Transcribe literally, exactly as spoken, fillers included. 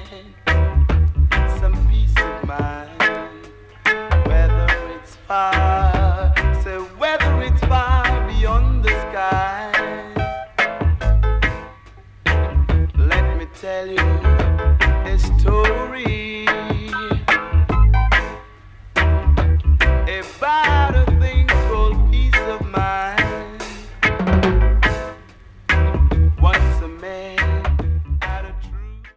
some peace of mind. Whether it's far, say whether it's far beyond the skies. Let me tell you a story